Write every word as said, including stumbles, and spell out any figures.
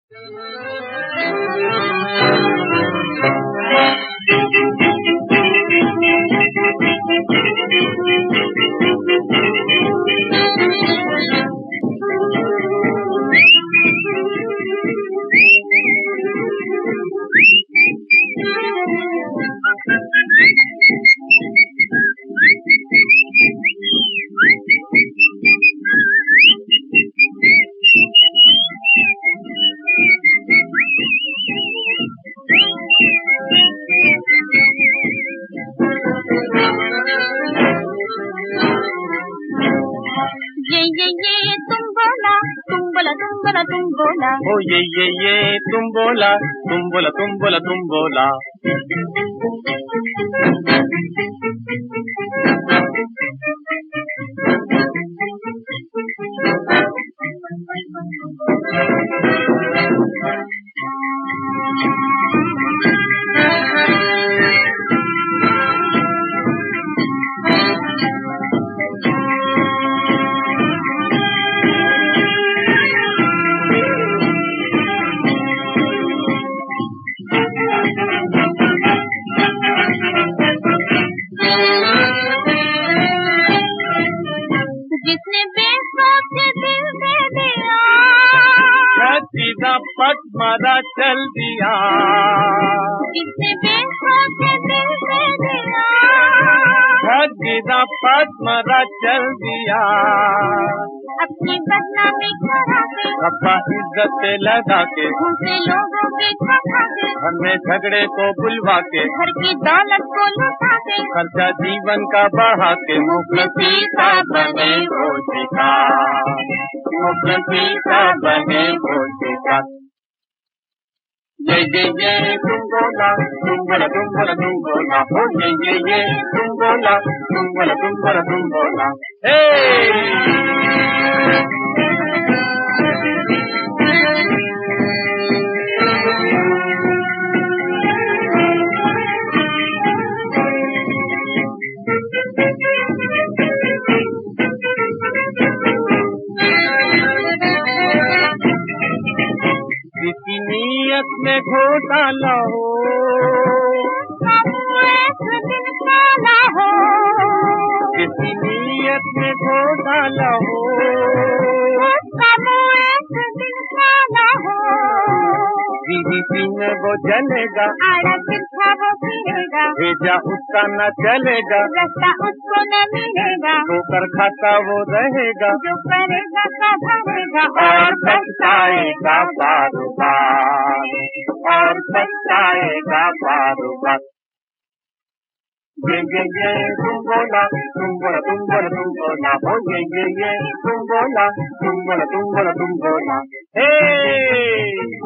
ओ ये ये ये तुम बोला तुम बोला तुम बोला तुम बोला। सीधा पट मारा चल दिया, जिसने बेखौफ दिल दे दिया, सीधा पट मारा चल दिया। अपनी बदनामी करा के, अपना इज्जत लगा के, उनसे लोगों के खा के, घर में झगड़े को बुलवा के, घर की दौलत को लुटा के, खर्चा जीवन का बढ़ा के, मुखलसी सा बने वो सिखा, मुखलसी सा बने वो सिखा। ये ये ये तुम बोला तुम बोला तुम बोला तुम बोला, हो ये ये ये तुम बोला तुम बोला तुम बोला तुम बोला। किसी नीयत में घोटाला हो, हो, किसी नीयत में घोटाला हो, हो, दीदी सिंह वो जलेगा, आड़ा तिरछा वो फिरेगा, भेजा उसका न चलेगा, रास्ता उसको न मिलेगा, ठोकर खाता वो रहेगा, जो करेगा का भरेगा, और पछताएगा बार बार, और पछताएगा बार बार। ये ये ये तुम बोला तुम बोला तुम बोला तुम बोला, हो ये ये ये तुम बोला तुम बोला तुम बोला तुम बोला। हे